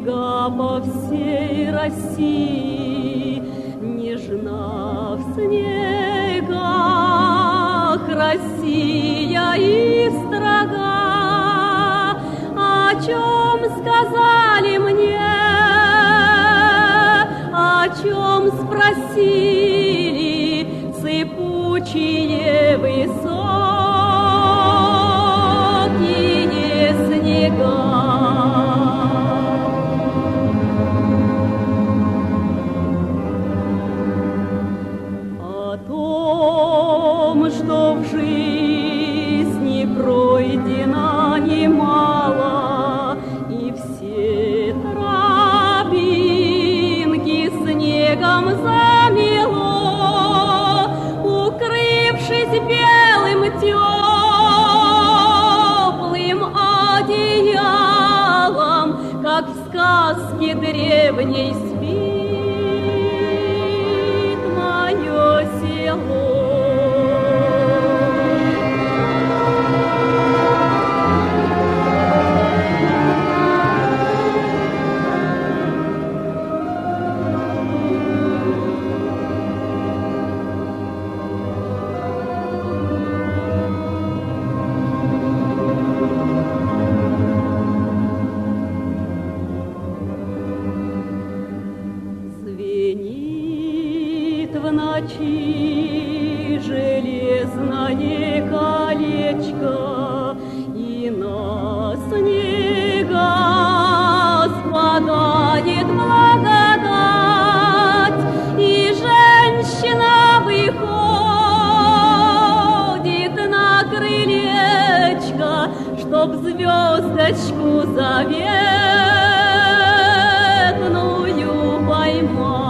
снега по всей России, нежна в снегах Россия и строга. О чем сказали мне, о чем спросили сыпучие высокие снега? О том, что в жизни пройдено немало, и все тропинки снегом замело, укрывшись белым теплым одеялом, как в сказке древней спит мое село. В ночи железное колечко, и на снега спадает благодать, и женщина выходит на крылечко, чтоб звездочку заветную поймать.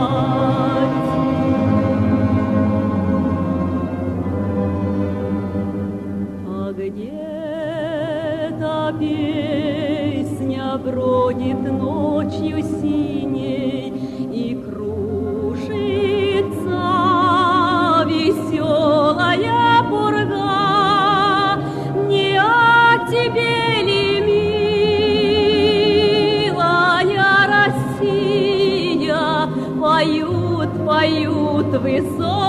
Где-то песня бродит ночью синей, и кружится веселая пурга. Не о тебе ли, милая Россия, поют, поют высокие